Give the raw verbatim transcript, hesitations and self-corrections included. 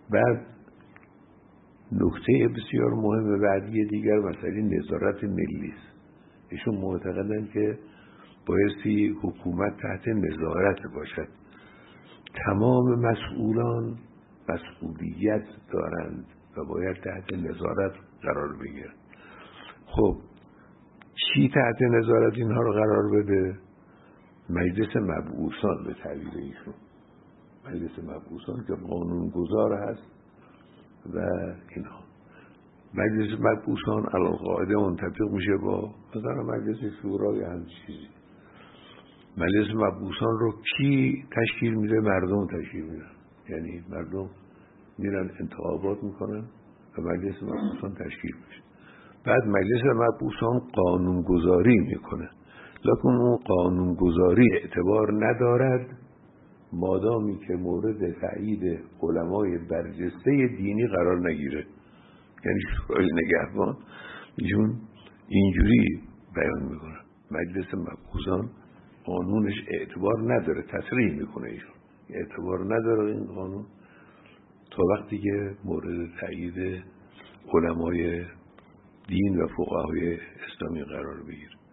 بعد نکته بسیار مهم بعدی دیگر مسئله نظارت ملی است. ایشون معتقدن که بایستی حکومت تحت نظارت باشد. تمام مسئولان مسئولیت دارند و باید تحت نظارت قرار بگیرند. خب چی تحت نظارت اینها رو قرار بده؟ مجلس مبعوثان به تعبیر ایشون، مجلس مبعوثان که قانونگذار هست و اینها. مجلس مبعوثان علاقاعده منطبق میشه با مثلا مجلس شورا یا هم چیزی. مجلس مبعوثان رو کی تشکیل میده؟ مردم تشکیل میدن. یعنی مردم میرن انتخابات میکنن و مجلس مبعوثان تشکیل میشه. بعد مجلس مبعوثان قانونگذاری میکنه، لکن اون قانونگذاری اعتبار ندارد مادامی که مورد تایید علمای برجسته دینی قرار نگیره. یعنی شورای نگهبان ایشون اینجوری بیان میکنه مجلس مبعوثان قانونش اعتبار نداره، تصریح میکنه ایشون اعتبار نداره این قانون تا وقتی که مورد تایید علمای دین و فقهای اسلامی قرار بگیره.